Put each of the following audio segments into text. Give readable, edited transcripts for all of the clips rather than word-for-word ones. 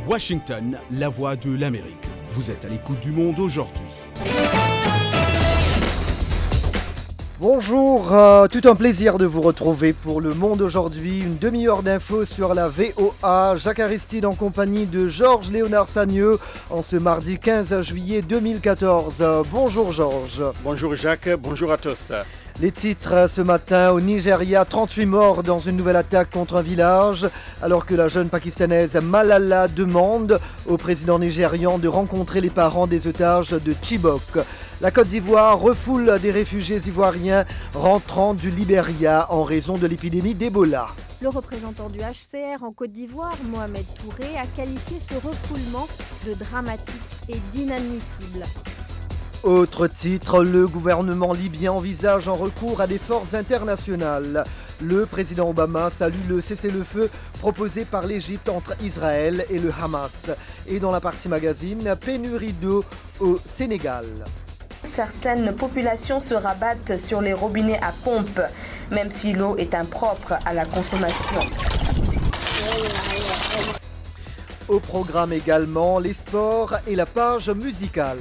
Washington, la voix de l'Amérique. Vous êtes à l'écoute du Monde aujourd'hui. Bonjour, tout un plaisir de vous retrouver pour Le Monde aujourd'hui. Une demi-heure d'infos sur la VOA. Jacques Aristide en compagnie de Georges Léonard Sagneux en ce mardi 15 juillet 2014. Bonjour Georges. Bonjour Jacques, bonjour à tous. Les titres ce matin: au Nigeria, 38 morts dans une nouvelle attaque contre un village, alors que la jeune pakistanaise Malala demande au président nigérian de rencontrer les parents des otages de Chibok. La Côte d'Ivoire refoule des réfugiés ivoiriens rentrant du Libéria en raison de l'épidémie d'Ebola. Le représentant du HCR en Côte d'Ivoire, Mohamed Touré, a qualifié ce refoulement de dramatique et d'inadmissible. Autre titre, le gouvernement libyen envisage un recours à des forces internationales. Le président Obama salue le cessez-le-feu proposé par l'Égypte entre Israël et le Hamas. Et dans la partie magazine, pénurie d'eau au Sénégal. Certaines populations se rabattent sur les robinets à pompe, même si l'eau est impropre à la consommation. Au programme également, les sports et la page musicale.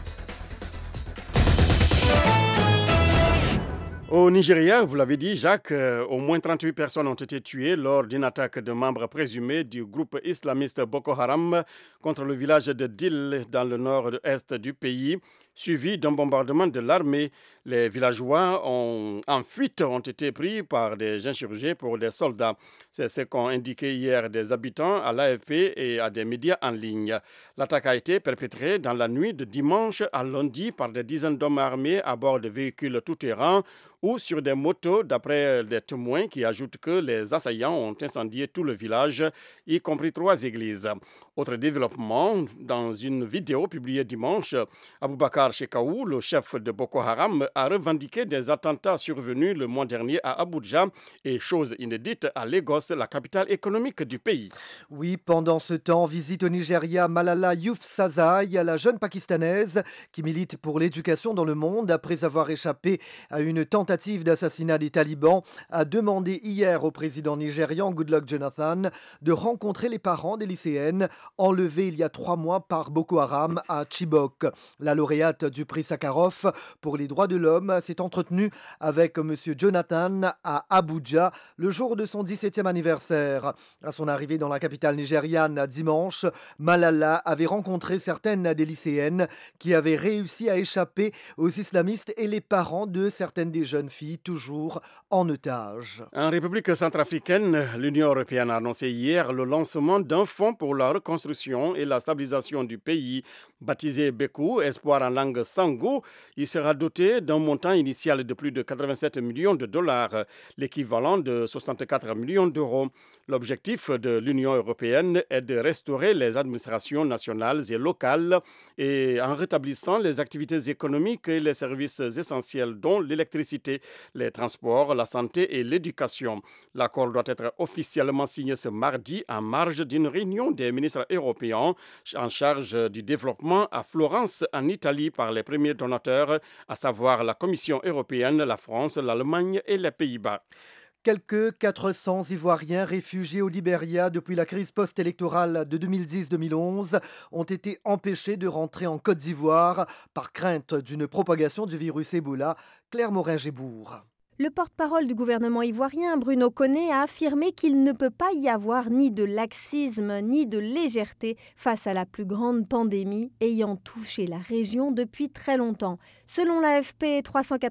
Au Nigeria, vous l'avez dit Jacques, au moins 38 personnes ont été tuées lors d'une attaque de membres présumés du groupe islamiste Boko Haram contre le village de Dil dans le nord-est du pays, suivi d'un bombardement de l'armée. Les villageois en fuite ont été pris par des insurgés pour des soldats. C'est ce qu'ont indiqué hier des habitants à l'AFP et à des médias en ligne. L'attaque a été perpétrée dans la nuit de dimanche à lundi par des dizaines d'hommes armés à bord de véhicules tout-terrain ou sur des motos, d'après des témoins qui ajoutent que les assaillants ont incendié tout le village, y compris 3 églises. Autre développement, dans une vidéo publiée dimanche, Aboubakar Shekau, le chef de Boko Haram, a revendiqué des attentats survenus le mois dernier à Abuja et, chose inédite, à Lagos, la capitale économique du pays. Oui, pendant ce temps, visite au Nigeria Malala Yousafzai, la jeune pakistanaise qui milite pour l'éducation dans le monde après avoir échappé à une tentative d'assassinat des talibans, a demandé hier au président nigérian Goodluck Jonathan de rencontrer les parents des lycéennes enlevées il y a 3 mois par Boko Haram à Chibok. La lauréate du prix Sakharov pour les droits de l'homme s'est entretenue avec M. Jonathan à Abuja le jour de son 17e anniversaire. À son arrivée dans la capitale nigériane dimanche, Malala avait rencontré certaines des lycéennes qui avaient réussi à échapper aux islamistes et les parents de certaines des jeunes filles toujours en otage. En République centrafricaine, l'Union européenne a annoncé hier le lancement d'un fonds pour la reconstruction et la stabilisation du pays, baptisé Bekou, espoir en langue sango. Il sera doté d'un montant initial de plus de 87 millions de dollars, l'équivalent de 64 millions d'euros. L'objectif de l'Union européenne est de restaurer les administrations nationales et locales et en rétablissant les activités économiques et les services essentiels dont l'électricité, les transports, la santé et l'éducation. L'accord doit être officiellement signé ce mardi en marge d'une réunion des ministres européens en charge du développement à Florence, en Italie, par les premiers donateurs, à savoir la Commission européenne, la France, l'Allemagne et les Pays-Bas. Quelques 400 Ivoiriens réfugiés au Libéria depuis la crise post-électorale de 2010-2011 ont été empêchés de rentrer en Côte d'Ivoire par crainte d'une propagation du virus Ebola. Claire Morin-Gébourg. Le porte-parole du gouvernement ivoirien, Bruno Koné, a affirmé qu'il ne peut pas y avoir ni de laxisme ni de légèreté face à la plus grande pandémie ayant touché la région depuis très longtemps. Selon l'AFP,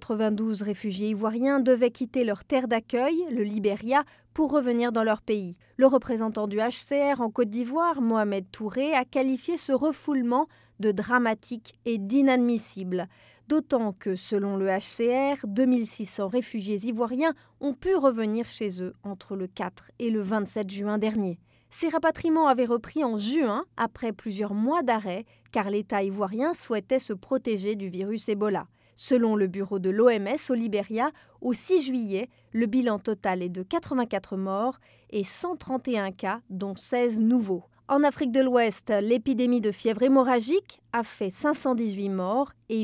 392 réfugiés ivoiriens devaient quitter leur terre d'accueil, le Libéria, pour revenir dans leur pays. Le représentant du HCR en Côte d'Ivoire, Mohamed Touré, a qualifié ce refoulement de dramatique et d'inadmissible. D'autant que, selon le HCR, 2600 réfugiés ivoiriens ont pu revenir chez eux entre le 4 et le 27 juin dernier. Ces rapatriements avaient repris en juin, après plusieurs mois d'arrêt, car l'État ivoirien souhaitait se protéger du virus Ebola. Selon le bureau de l'OMS au Libéria, au 6 juillet, le bilan total est de 84 morts et 131 cas, dont 16 nouveaux. En Afrique de l'Ouest, l'épidémie de fièvre hémorragique a fait 518 morts et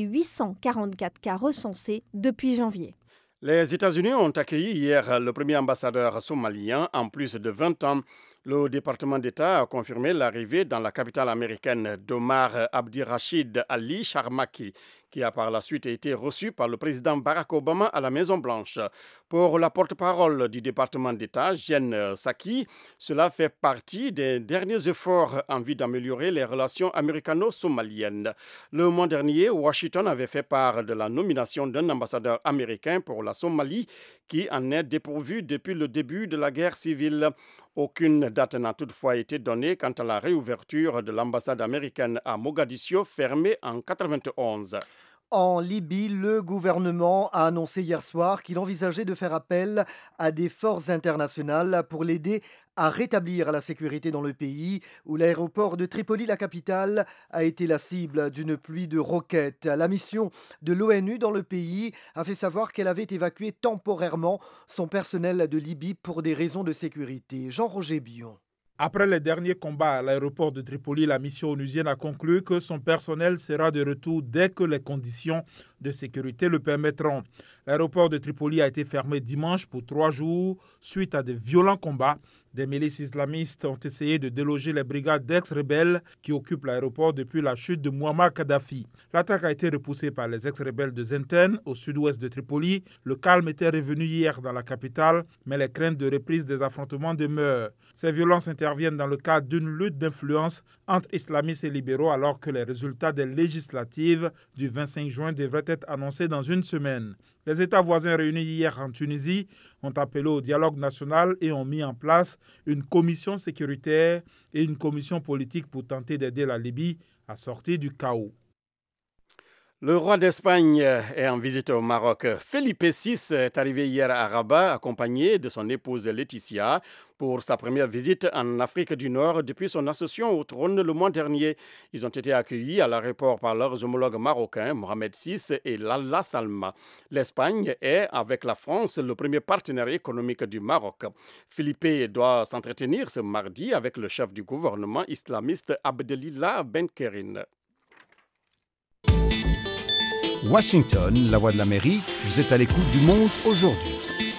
844 cas recensés depuis janvier. Les États-Unis ont accueilli hier le premier ambassadeur somalien en plus de 20 ans. Le département d'État a confirmé l'arrivée dans la capitale américaine d'Omar Abdirachid Ali Sharmaki, qui a par la suite été reçu par le président Barack Obama à la Maison-Blanche. Pour la porte-parole du département d'État, Jen Psaki, cela fait partie des derniers efforts en vue d'améliorer les relations américano-somaliennes. Le mois dernier, Washington avait fait part de la nomination d'un ambassadeur américain pour la Somalie qui en est dépourvu depuis le début de la guerre civile. Aucune date n'a toutefois été donnée quant à la réouverture de l'ambassade américaine à Mogadiscio, fermée en 1991. En Libye, le gouvernement a annoncé hier soir qu'il envisageait de faire appel à des forces internationales pour l'aider à rétablir la sécurité dans le pays, où l'aéroport de Tripoli, la capitale, a été la cible d'une pluie de roquettes. La mission de l'ONU dans le pays a fait savoir qu'elle avait évacué temporairement son personnel de Libye pour des raisons de sécurité. Jean-Roger Bion. Après les derniers combats à l'aéroport de Tripoli, la mission onusienne a conclu que son personnel sera de retour dès que les conditions de sécurité le permettront. L'aéroport de Tripoli a été fermé dimanche pour 3 jours suite à de violents combats. Des milices islamistes ont essayé de déloger les brigades d'ex-rebelles qui occupent l'aéroport depuis la chute de Muammar Kadhafi. L'attaque a été repoussée par les ex-rebelles de Zenten, au sud-ouest de Tripoli. Le calme était revenu hier dans la capitale, mais les craintes de reprise des affrontements demeurent. Ces violences interviennent dans le cadre d'une lutte d'influence entre islamistes et libéraux, alors que les résultats des législatives du 25 juin devraient être annoncés dans une semaine. Les États voisins réunis hier en Tunisie ont appelé au dialogue national et ont mis en place une commission sécuritaire et une commission politique pour tenter d'aider la Libye à sortir du chaos. Le roi d'Espagne est en visite au Maroc. Felipe VI est arrivé hier à Rabat accompagné de son épouse Laetitia pour sa première visite en Afrique du Nord depuis son accession au trône le mois dernier. Ils ont été accueillis à l'aéroport par leurs homologues marocains, Mohamed VI et Lalla Salma. L'Espagne est, avec la France, le premier partenaire économique du Maroc. Felipe doit s'entretenir ce mardi avec le chef du gouvernement islamiste Abdelillah Ben-Kerin. Washington, la voix de l'Amérique, vous êtes à l'écoute du monde aujourd'hui.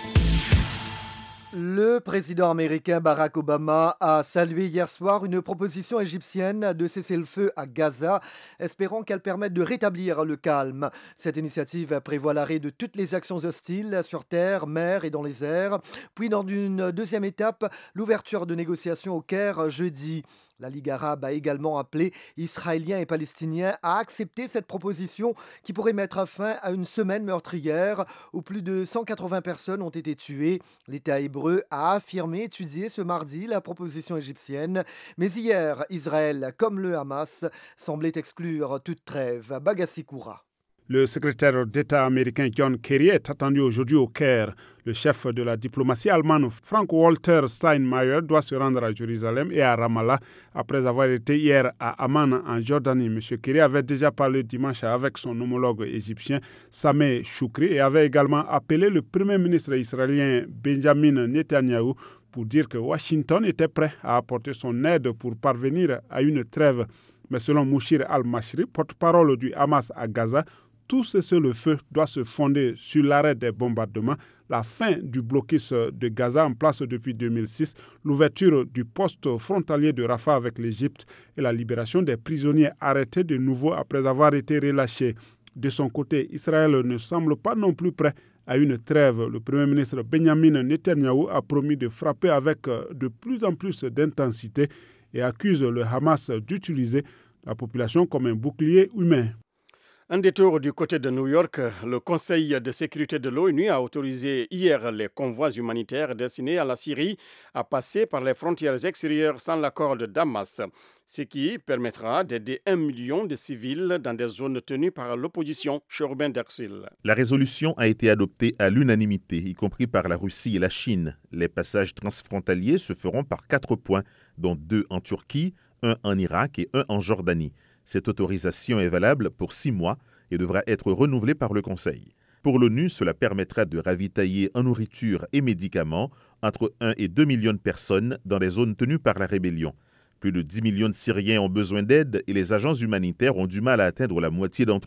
Le président américain Barack Obama a salué hier soir une proposition égyptienne de cesser le feu à Gaza, espérant qu'elle permette de rétablir le calme. Cette initiative prévoit l'arrêt de toutes les actions hostiles sur terre, mer et dans les airs, puis dans une deuxième étape, l'ouverture de négociations au Caire jeudi. La Ligue arabe a également appelé Israéliens et Palestiniens à accepter cette proposition qui pourrait mettre fin à une semaine meurtrière où plus de 180 personnes ont été tuées. L'État hébreu a affirmé étudier ce mardi la proposition égyptienne, mais hier, Israël, comme le Hamas, semblait exclure toute trêve. Bagassi Koura. Le secrétaire d'État américain John Kerry est attendu aujourd'hui au Caire. Le chef de la diplomatie allemande Frank-Walter Steinmeier doit se rendre à Jérusalem et à Ramallah après avoir été hier à Amman en Jordanie. M. Kerry avait déjà parlé dimanche avec son homologue égyptien Sameh Choukri et avait également appelé le premier ministre israélien Benjamin Netanyahou pour dire que Washington était prêt à apporter son aide pour parvenir à une trêve. Mais selon Mouchir al-Mashri, porte-parole du Hamas à Gaza, tout cessez-le-feu doit se fonder sur l'arrêt des bombardements, la fin du blocus de Gaza en place depuis 2006, l'ouverture du poste frontalier de Rafah avec l'Égypte et la libération des prisonniers arrêtés de nouveau après avoir été relâchés. De son côté, Israël ne semble pas non plus prêt à une trêve. Le Premier ministre Benjamin Netanyahou a promis de frapper avec de plus en plus d'intensité et accuse le Hamas d'utiliser la population comme un bouclier humain. Un détour du côté de New York, le Conseil de sécurité de l'ONU a autorisé hier les convois humanitaires destinés à la Syrie à passer par les frontières extérieures sans l'accord de Damas, ce qui permettra d'aider 1 million de civils dans des zones tenues par l'opposition. Chorben Dersil. La résolution a été adoptée à l'unanimité, y compris par la Russie et la Chine. Les passages transfrontaliers se feront par 4 points, dont 2 en Turquie, 1 en Irak et 1 en Jordanie. Cette autorisation est valable pour 6 mois et devra être renouvelée par le Conseil. Pour l'ONU, cela permettra de ravitailler en nourriture et médicaments entre 1 et 2 millions de personnes dans les zones tenues par la rébellion. Plus de 10 millions de Syriens ont besoin d'aide et les agences humanitaires ont du mal à atteindre la moitié d'entre eux.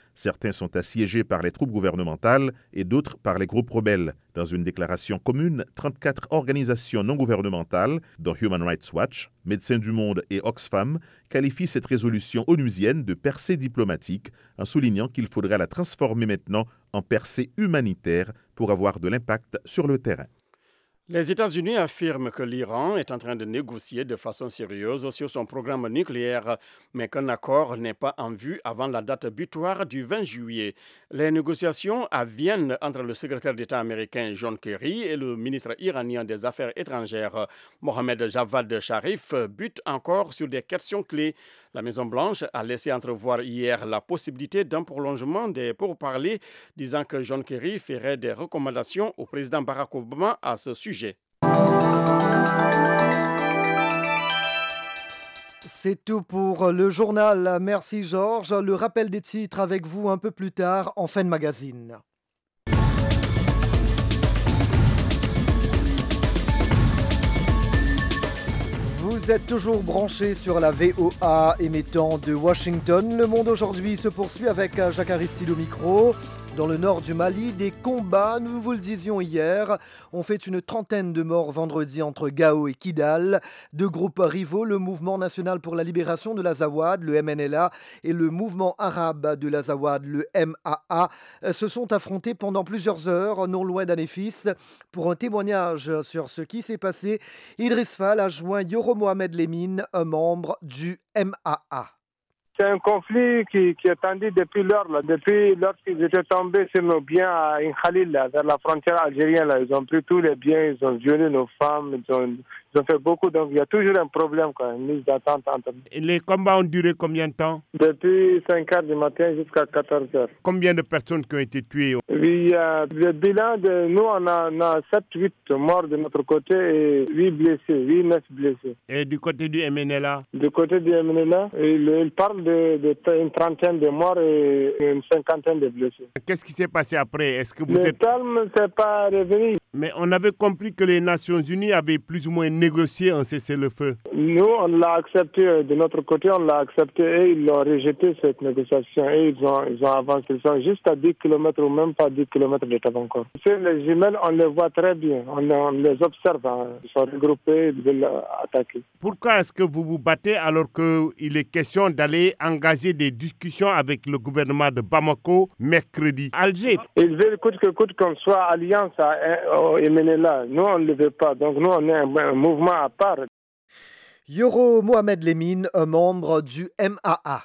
Certains sont assiégés par les troupes gouvernementales et d'autres par les groupes rebelles. Dans une déclaration commune, 34 organisations non gouvernementales, dont Human Rights Watch, Médecins du Monde et Oxfam, qualifient cette résolution onusienne de percée diplomatique en soulignant qu'il faudra la transformer maintenant en percée humanitaire pour avoir de l'impact sur le terrain. Les États-Unis affirment que l'Iran est en train de négocier de façon sérieuse sur son programme nucléaire, mais qu'un accord n'est pas en vue avant la date butoir du 20 juillet. Les négociations à Vienne entre le secrétaire d'État américain John Kerry et le ministre iranien des Affaires étrangères Mohammad Javad Zarif butent encore sur des questions clés. La Maison-Blanche a laissé entrevoir hier la possibilité d'un prolongement des pourparlers, disant que John Kerry ferait des recommandations au président Barack Obama à ce sujet. C'est tout pour le journal. Merci Georges. Le rappel des titres avec vous un peu plus tard en fin de magazine. Vous êtes toujours branchés sur la VOA émettant de Washington. Le Monde aujourd'hui se poursuit avec Jacques Aristide au micro. Dans le nord du Mali, des combats, nous vous le disions hier, ont fait une trentaine de morts vendredi entre Gao et Kidal. Deux groupes rivaux, le Mouvement national pour la libération de l'Azawad, le MNLA, et le Mouvement arabe de l'Azawad, le MAA, se sont affrontés pendant plusieurs heures, non loin d'Anéfis. Pour un témoignage sur ce qui s'est passé, Idriss Fall a joint Yoro Mohamed Lemine, un membre du MAA. C'est un conflit qui est tendu depuis depuis lorsqu'ils étaient tombés sur nos biens à Khalil, vers la frontière algérienne. Là. Ils ont pris tous les biens, ils ont violé nos femmes, ils ont fait beaucoup. Donc il y a toujours un problème, une mise d'attente entre nous. Et les combats ont duré combien de temps? Depuis 5 heures du matin jusqu'à 14 heures. Combien de personnes qui ont été tuées? Oui, le bilan de nous, on a 7-8 morts de notre côté et 9 blessés. Et du côté du MNLA? Du côté du MNLA, il parle une trentaine de morts et une cinquantaine de blessés. Qu'est-ce qui s'est passé après? Est-ce que le calme ne s'est pas revenu. Mais on avait compris que les Nations Unies avaient plus ou moins négocié un cessez-le-feu. Nous, on l'a accepté. De notre côté, on l'a accepté et ils l'ont rejeté, cette négociation. Et ils ont avancé. Ils sont juste à 10 km ou même pas 10 km de Tabancor. Les jumelles, on les voit très bien. On les observe. Ils sont regroupés, ils veulent attaquer. Pourquoi est-ce que vous vous battez alors qu'il est question d'aller engager des discussions avec le gouvernement de Bamako mercredi? Alger. Ils veulent coûte que coûte qu'on soit alliance au MNLA. Nous, on ne le veut pas. Donc, nous, on est un mouvement à part. Yoro Mohamed Lemine, un membre du MAA.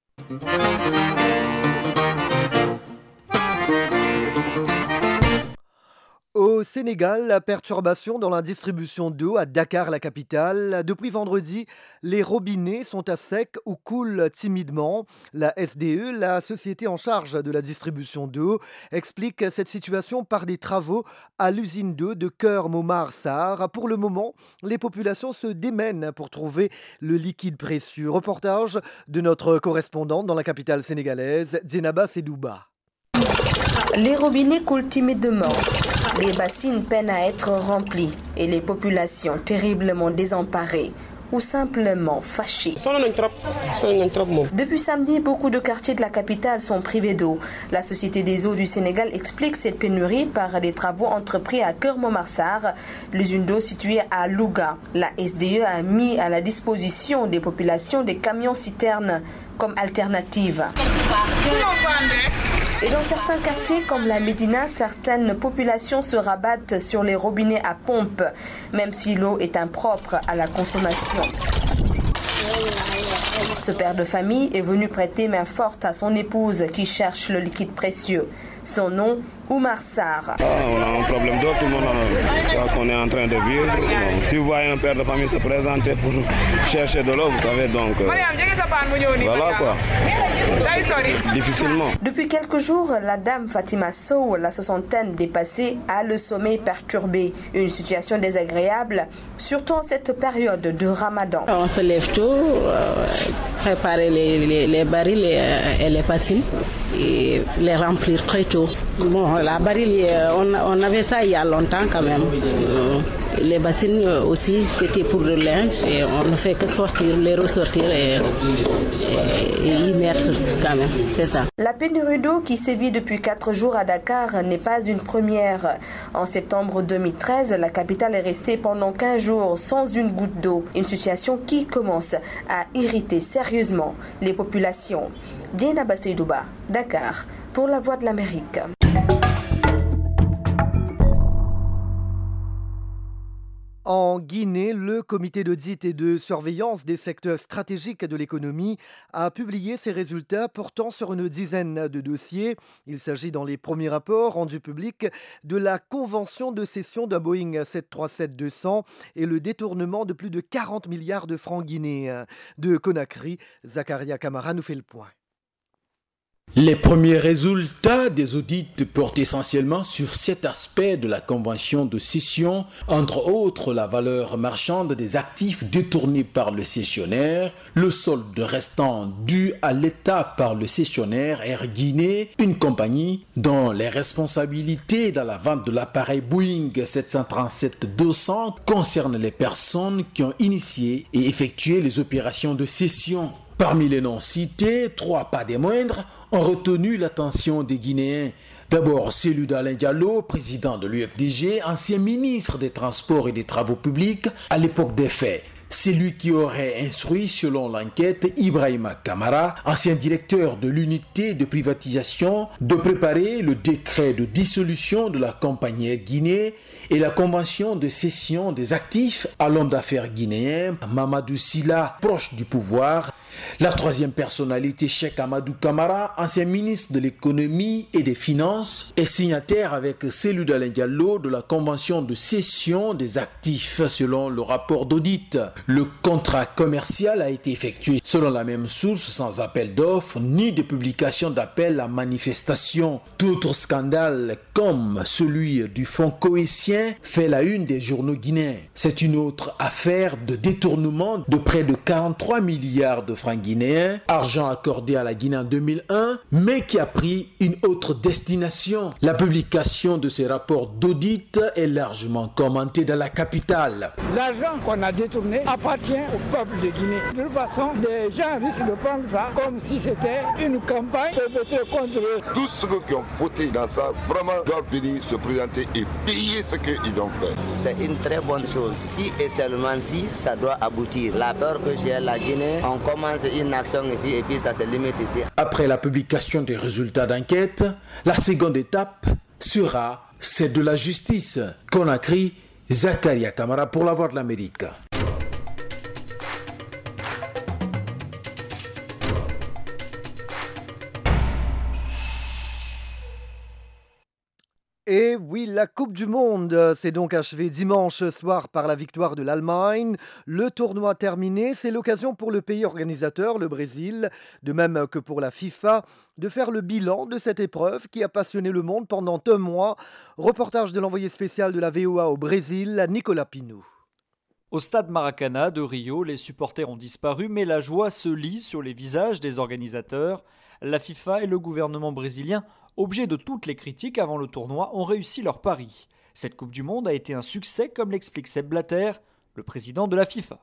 Au Sénégal, la perturbation dans la distribution d'eau à Dakar, la capitale. Depuis vendredi, les robinets sont à sec ou coulent timidement. La SDE, la société en charge de la distribution d'eau, explique cette situation par des travaux à l'usine d'eau de Keur-Momar-Sarr. Pour le moment, les populations se démènent pour trouver le liquide précieux. Reportage de notre correspondante dans la capitale sénégalaise, Djenaba Sedouba. Les robinets coulent timidement. Les bassines peinent à être remplies et les populations terriblement désemparées ou simplement fâchées. Depuis samedi, beaucoup de quartiers de la capitale sont privés d'eau. La Société des eaux du Sénégal explique cette pénurie par des travaux entrepris à Keur-Momar-Sarr, l'usine d'eau située à Louga. La SDE a mis à la disposition des populations des camions-citernes comme alternative. Et dans certains quartiers comme la Médina, certaines populations se rabattent sur les robinets à pompe, même si l'eau est impropre à la consommation. Ce père de famille est venu prêter main forte à son épouse qui cherche le liquide précieux. Son nom, Oumar Sarr. On a un problème d'eau, tout le monde a ça qu'on est en train de vivre. Donc, si vous voyez un père de famille se présenter pour chercher de l'eau, vous savez donc... voilà quoi. Difficilement. Depuis quelques jours, la dame Fatima Sow, la soixantaine dépassée, a le sommeil perturbé. Une situation désagréable, surtout en cette période de Ramadan. On se lève tôt, préparer les barils et les bassines et les remplir très tôt. Bon, la baril, on avait ça il y a longtemps quand même. Les bassines aussi, c'était pour le linge et on ne fait que sortir, les ressortir et y mettre quand même, c'est ça. La pénurie d'eau qui sévit depuis 4 jours à Dakar n'est pas une première. En septembre 2013, la capitale est restée pendant 15 jours sans une goutte d'eau. Une situation qui commence à irriter sérieusement les populations. Diana Basseidouba, Dakar, pour la Voix de l'Amérique. En Guinée, le comité d'audit et de surveillance des secteurs stratégiques de l'économie a publié ses résultats portant sur une dizaine de dossiers. Il s'agit dans les premiers rapports rendus publics de la convention de cession d'un Boeing 737-200 et le détournement de plus de 40 milliards de francs guinéens. De Conakry, Zakaria Kamara nous fait le point. Les premiers résultats des audits portent essentiellement sur 7 aspects de la convention de cession, entre autres la valeur marchande des actifs détournés par le cessionnaire, le solde restant dû à l'État par le cessionnaire Air Guinée, une compagnie dont les responsabilités dans la vente de l'appareil Boeing 737-200 concernent les personnes qui ont initié et effectué les opérations de cession. Parmi les noms cités, 3 pas des moindres ont retenu l'attention des Guinéens. D'abord, celui d'Alain Diallo, président de l'UFDG, ancien ministre des Transports et des Travaux publics à l'époque des faits. C'est lui qui aurait instruit, selon l'enquête, Ibrahima Kamara, ancien directeur de l'unité de privatisation, de préparer le décret de dissolution de la compagnie Air Guinée et la convention de cession des actifs à l'homme d'affaires guinéen Mamadou Sylla, proche du pouvoir. La troisième personnalité, Cheikh Amadou Kamara, ancien ministre de l'économie et des finances, est signataire avec celui d'Alain Diallo de la convention de cession des actifs selon le rapport d'audit. Le contrat commercial a été effectué selon la même source, sans appel d'offres ni de publication d'appel à manifestation. D'autres scandales, comme celui du fonds cohétien, fait la une des journaux guinéens. C'est une autre affaire de détournement de près de 43 milliards de francs guinéens, argent accordé à la Guinée en 2001, mais qui a pris une autre destination. La publication de ces rapports d'audit est largement commentée dans la capitale. L'argent qu'on a détourné appartient au peuple de Guinée. De toute façon, les gens risquent de prendre ça comme si c'était une campagne perpétrée contre eux. Tous ceux qui ont voté dans ça, vraiment doivent venir se présenter et payer ce qu'ils ont fait. C'est une très bonne chose. Si et seulement si, ça doit aboutir. La peur que j'ai à la Guinée, on commence une action ici et puis ça se limite ici. Après la publication des résultats d'enquête, la seconde étape sera celle de la justice. Conakry, Zakaria Kamara pour la Voix de l'Amérique. Et oui, la Coupe du Monde s'est donc achevée dimanche soir par la victoire de l'Allemagne. Le tournoi terminé, c'est l'occasion pour le pays organisateur, le Brésil, de même que pour la FIFA, de faire le bilan de cette épreuve qui a passionné le monde pendant un mois. Reportage de l'envoyé spécial de la VOA au Brésil, Nicolas Pinou. Au stade Maracana de Rio, les supporters ont disparu, mais la joie se lit sur les visages des organisateurs. La FIFA et le gouvernement brésilien, objets de toutes les critiques avant le tournoi, ont réussi leur pari. Cette Coupe du Monde a été un succès, comme l'explique Sepp Blatter, le président de la FIFA.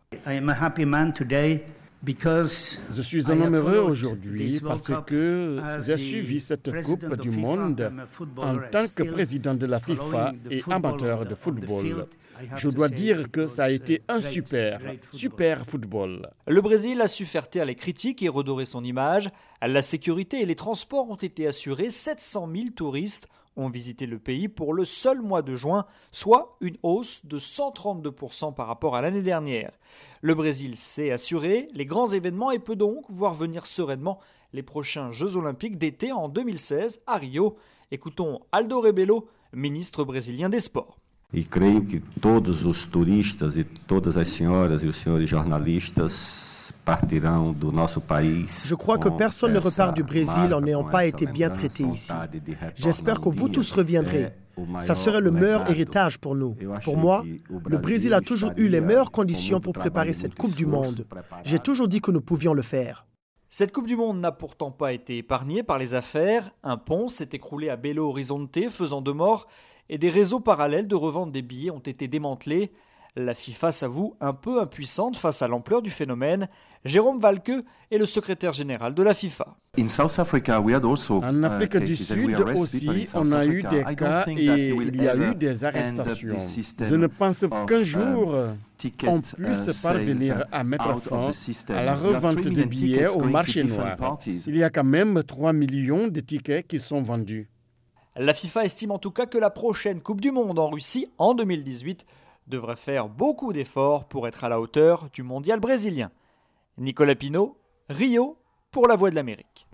Je suis un homme heureux aujourd'hui parce que j'ai suivi cette Coupe du Monde en tant que président de la FIFA et amateur de football. Je dois dire que ça a été un super football. Le Brésil a su faire taire les critiques et redorer son image. La sécurité et les transports ont été assurés. 700 000 touristes ont visité le pays pour le seul mois de juin, soit une hausse de 132% par rapport à l'année dernière. Le Brésil s'est assuré les grands événements et peut donc voir venir sereinement les prochains Jeux Olympiques d'été en 2016 à Rio. Écoutons Aldo Rebelo, ministre brésilien des Sports. E creio que todos os turistas e todas as senhoras e os senhores jornalistas partirão do nosso país. Je crois que personne ne repart du Brésil en n'ayant pas été bien traité ici. J'espère que vous tous reviendrez. Ça serait le meilleur héritage pour nous. Pour moi, le Brésil a toujours eu les meilleures conditions pour préparer cette Coupe du Monde. J'ai toujours dit que nous pouvions le faire. Cette Coupe du Monde n'a pourtant pas été épargnée par les affaires. Un pont s'est écroulé à Belo Horizonte, faisant 2 morts, et des réseaux parallèles de revente des billets ont été démantelés. La FIFA s'avoue un peu impuissante face à l'ampleur du phénomène. Jérôme Valque est le secrétaire général de la FIFA. En Afrique du Sud aussi, on a eu des cas et il y a eu des arrestations. Je ne pense qu'un jour, on puisse parvenir à mettre fin à la revente de billets au marché noir. Il y a quand même 3 millions de tickets qui sont vendus. La FIFA estime en tout cas que la prochaine Coupe du Monde en Russie, en 2018, devrait faire beaucoup d'efforts pour être à la hauteur du mondial brésilien. Nicolas Pinault, Rio, pour la Voix de l'Amérique.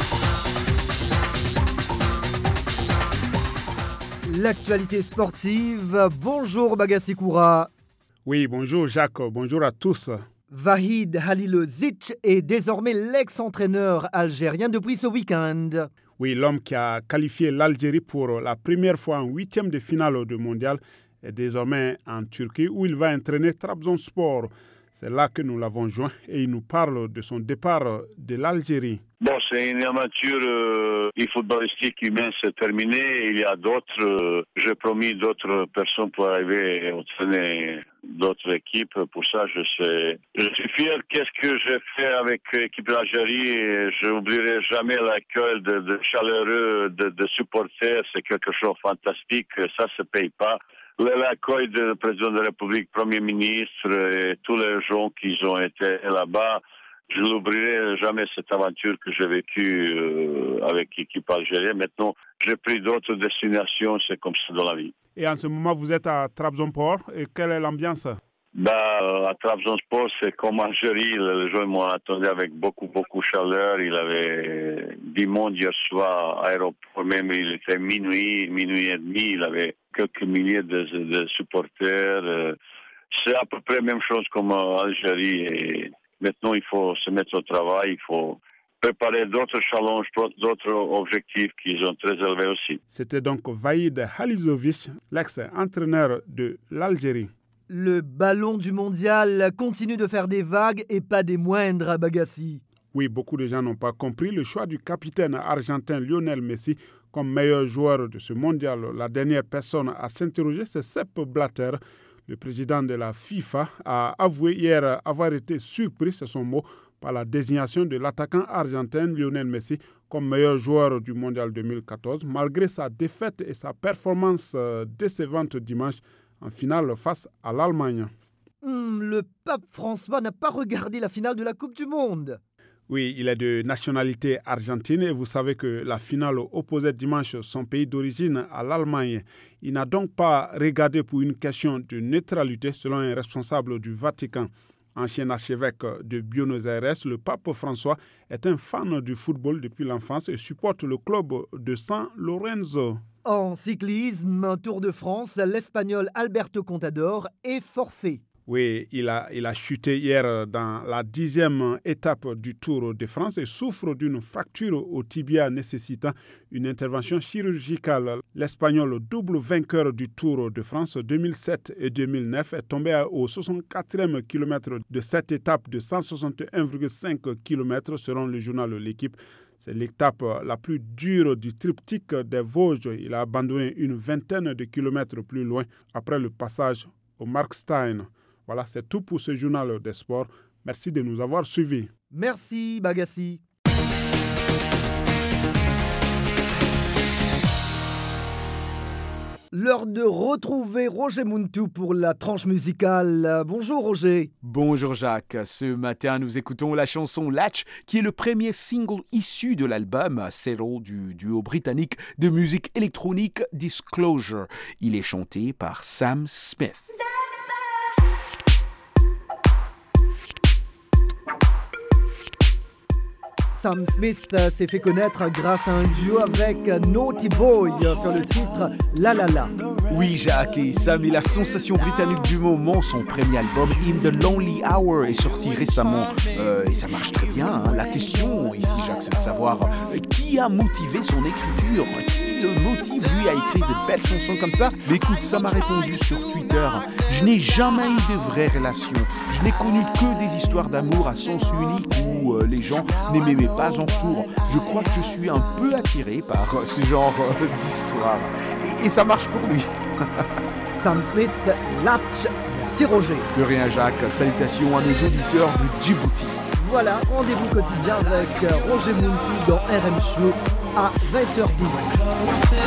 L'actualité sportive. Bonjour Bagassi Koura. Oui, bonjour Jacques, bonjour à tous. Vahid Halilovic est désormais l'ex-entraîneur algérien depuis ce week-end. Oui, l'homme qui a qualifié l'Algérie pour la première fois en 8e de finale du mondial est désormais en Turquie où il va entraîner Trabzonspor. C'est là que nous l'avons joint et il nous parle de son départ de l'Algérie. Bon, c'est une aventure footballistique humaine, c'est terminé. Il y a d'autres, j'ai promis d'autres personnes pour arriver et entraîner d'autres équipes. Pour ça, je suis fier. Qu'est-ce que j'ai fait avec l'équipe d'Algérie? Je n'oublierai jamais l'accueil de chaleureux de supporters. C'est quelque chose de fantastique. Ça se paye pas. L'accueil du président de la République, Premier ministre et tous les gens qui ont été là-bas, je n'oublierai jamais cette aventure que j'ai vécue avec l'équipe algérienne. Maintenant, j'ai pris d'autres destinations, c'est comme ça dans la vie. Et en ce moment, vous êtes à Trabzonspor. Et quelle est l'ambiance? À Trabzonspor, c'est comme Algérie. Les gens m'ont attendu avec beaucoup de chaleur. Il y avait du monde hier soir à l'aéroport. Même il était minuit et demi. Il y avait quelques milliers de supporters. C'est à peu près la même chose comme Algérie. Et maintenant, il faut se mettre au travail. Il faut préparer d'autres challenges, d'autres objectifs qui sont très élevés aussi. C'était donc Vahid Halilovic, l'ex-entraîneur de l'Algérie. Le ballon du mondial continue de faire des vagues et pas des moindres à Bagassi. Oui, beaucoup de gens n'ont pas compris le choix du capitaine argentin Lionel Messi comme meilleur joueur de ce mondial. La dernière personne à s'interroger, c'est Sepp Blatter. Le président de la FIFA a avoué hier avoir été surpris, c'est son mot, par la désignation de l'attaquant argentin Lionel Messi comme meilleur joueur du mondial 2014, malgré sa défaite et sa performance décevante dimanche en finale face à l'Allemagne. Le pape François n'a pas regardé la finale de la Coupe du Monde. Oui, il est de nationalité argentine et vous savez que la finale opposait dimanche son pays d'origine à l'Allemagne. Il n'a donc pas regardé pour une question de neutralité selon un responsable du Vatican. Ancien archevêque de Buenos Aires, le pape François est un fan du football depuis l'enfance et supporte le club de San Lorenzo. En cyclisme, Tour de France, l'Espagnol Alberto Contador est forfait. Oui, il a chuté hier dans la 10e étape du Tour de France et souffre d'une fracture au tibia nécessitant une intervention chirurgicale. L'Espagnol double vainqueur du Tour de France 2007 et 2009 est tombé au 64e kilomètre de cette étape de 161,5 km selon le journal L'Équipe. C'est l'étape la plus dure du triptyque des Vosges. Il a abandonné une vingtaine de kilomètres plus loin après le passage au Markstein. Voilà, c'est tout pour ce journal des sports. Merci de nous avoir suivis. Merci Bagassi. L'heure de retrouver Roger Muntu pour la tranche musicale. Bonjour Roger. Bonjour Jacques. Ce matin, nous écoutons la chanson Latch, qui est le premier single issu de l'album Zero du duo britannique de musique électronique Disclosure. Il est chanté par Sam Smith. Sam Smith s'est fait connaître grâce à un duo avec Naughty Boy sur le titre La La La. Oui Jacques, et Sam est la sensation britannique du moment. Son premier album In the Lonely Hour est sorti récemment et ça marche très bien. Hein. La question ici Jacques, c'est de savoir qui a motivé son écriture, qui le motive lui à écrire de belles chansons comme ça. Mais écoute, ça m'a répondu sur Twitter. Je n'ai jamais eu de vraies relations. Je n'ai connu que des histoires d'amour à sens unique où les gens ne m'aimaient pas en retour. Je crois que je suis un peu attiré par ce genre d'histoire. Et ça marche pour lui. Sam Smith, Latch. Merci Merci Roger. De rien Jacques, salutations à nos auditeurs du Djibouti. Voilà, rendez-vous quotidien avec Roger Mountou dans RM Show à 20h10.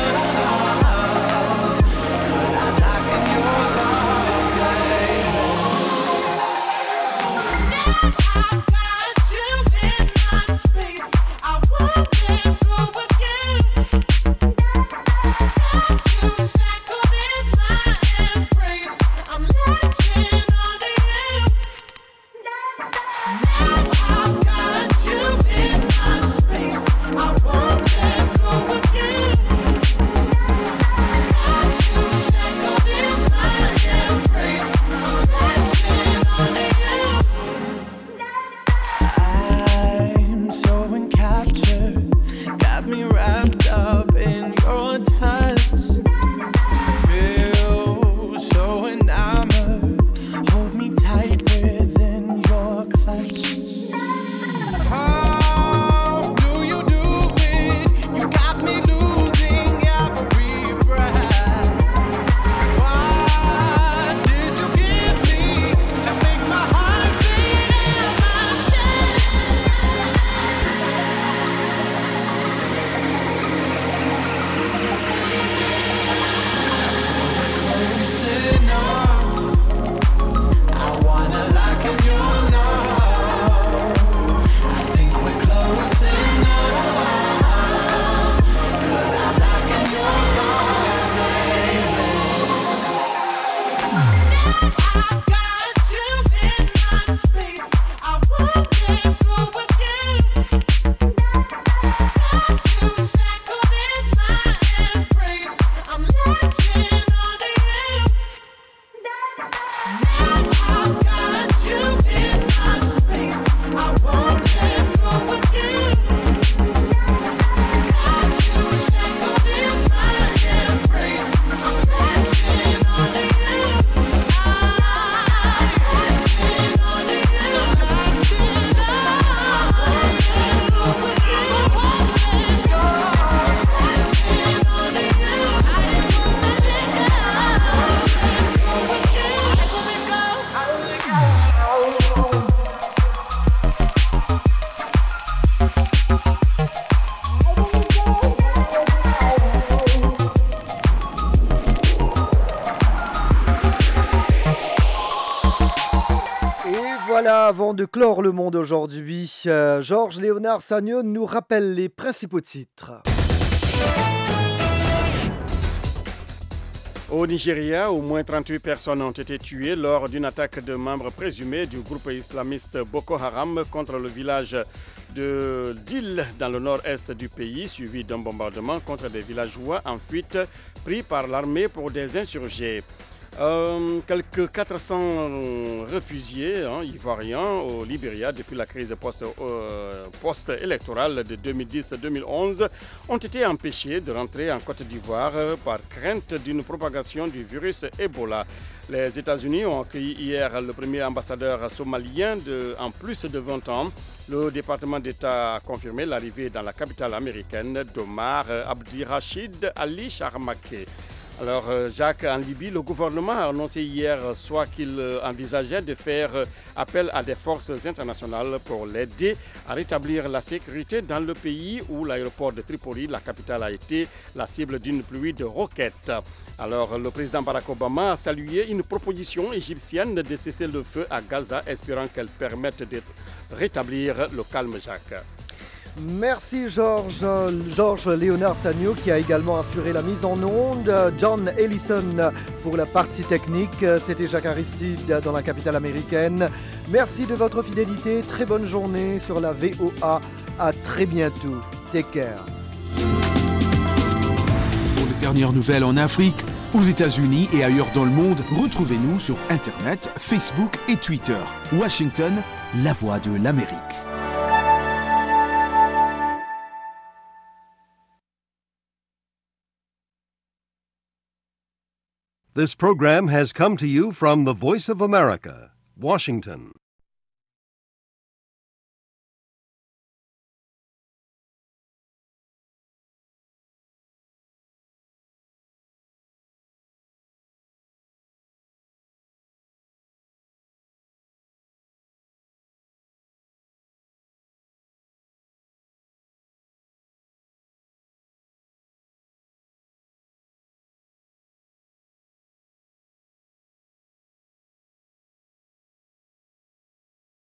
Avant de clore le monde aujourd'hui, Georges Léonard Sagnon nous rappelle les principaux titres. Au Nigeria, au moins 38 personnes ont été tuées lors d'une attaque de membres présumés du groupe islamiste Boko Haram contre le village de Dil dans le nord-est du pays, suivi d'un bombardement contre des villageois en fuite pris par l'armée pour des insurgés. Quelques 400 réfugiés ivoiriens au Libéria depuis la crise post-électorale de 2010-2011 ont été empêchés de rentrer en Côte d'Ivoire par crainte d'une propagation du virus Ebola. Les États-Unis ont accueilli hier le premier ambassadeur somalien en plus de 20 ans. Le département d'État a confirmé l'arrivée dans la capitale américaine d'Omar Abdirachid Ali Charmaké. Alors, Jacques, en Libye, le gouvernement a annoncé hier soir qu'il envisageait de faire appel à des forces internationales pour l'aider à rétablir la sécurité dans le pays où l'aéroport de Tripoli, la capitale, a été la cible d'une pluie de roquettes. Alors, le président Barack Obama a salué une proposition égyptienne de cesser le feu à Gaza, espérant qu'elle permette de rétablir le calme, Jacques. Merci Georges Léonard Sagnon qui a également assuré la mise en onde. John Ellison pour la partie technique. C'était Jacques Aristide dans la capitale américaine. Merci de votre fidélité. Très bonne journée sur la VOA. À très bientôt. Take care. Pour les dernières nouvelles en Afrique, aux États-Unis et ailleurs dans le monde, retrouvez-nous sur Internet, Facebook et Twitter. Washington, la voix de l'Amérique. This program has come to you from the Voice of America, Washington.